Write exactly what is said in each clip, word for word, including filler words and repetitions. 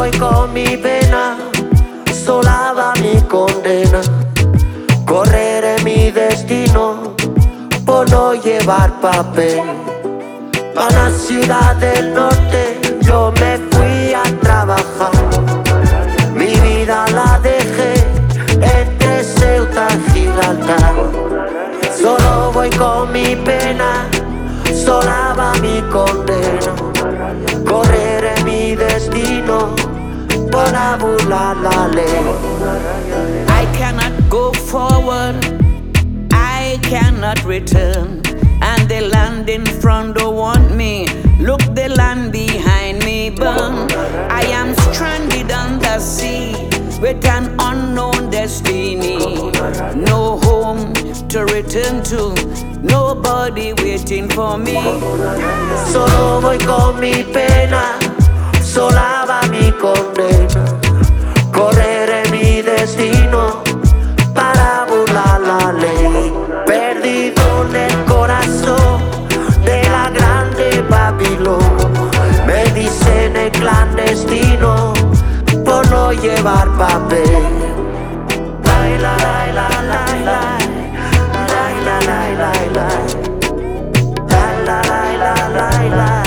voy con mi pena, sola va mi condena. Correré mi destino por no llevar papel. Pa' la ciudad del norte yo me fui a trabajar. Mi vida la dejé entre Ceuta y Gibraltar. Solo voy con mi pena, sola va mi condena. Correré mi destino para burlar la ley. I cannot go forward, I cannot return. And the land in front don't want me. Look, the land behind me burn. I am stranded on the sea with an unknown destiny. No home to return to, nobody waiting for me. Solo voy con mi pena, sola va mi condena. Correré mi destino para burlar la ley. Perdido en el corazón de la grande Babilón. Me dicen el clandestino por no llevar papel. La la la la la la la la la la la la la la la la.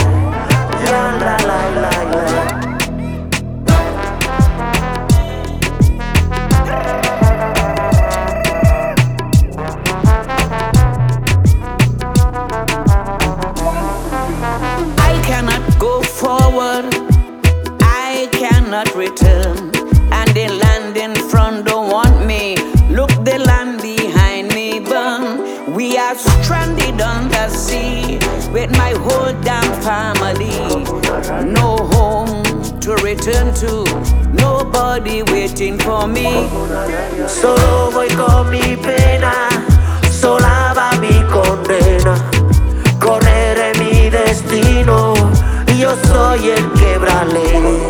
Go forward, I cannot return. And the land in front don't want me. Look, the land behind me burn. We are stranded on the sea with my whole damn family. No home to return to, nobody waiting for me. Solo voy con mi pena, sola va mi condena. Correré mi destino, yo soy el quebrale.